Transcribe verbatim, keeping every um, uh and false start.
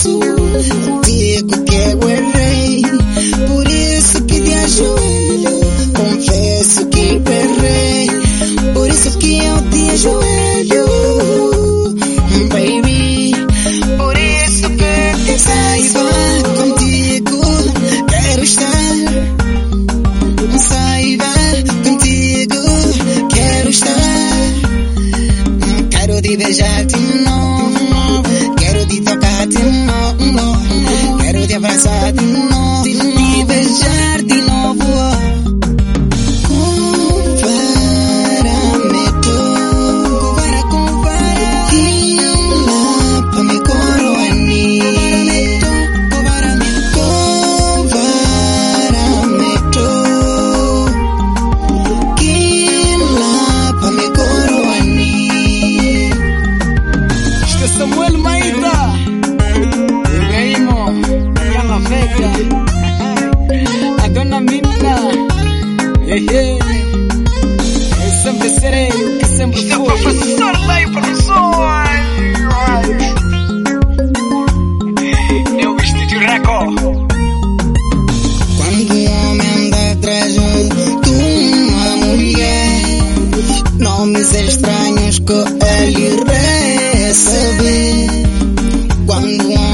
confesso, digo que eu errei, por isso que te ajoelho. Confesso que eu errei, por isso que eu te ajoelho. Baby, por isso que te saiba, contigo quero estar. Saiba, contigo quero estar. Quero te beijar de novo, quero te tocar de novo, quero te abraçar de novo, te beijar de novo. Compara-me tu, compara, compara, ila pa mi coroani. Compara-me tu, compara-me tu, ila pa mi coroani. Samuel Maida, Ibrahimo, Kama Vega, Adona Minda, yeah, yeah. Sempre serei o que sempre fui. Este é o professor Lei, professor. Meu Estúdio Record. Quando um homem anda atrás de uma mulher, nomes estranhos que ele recebe. Quando um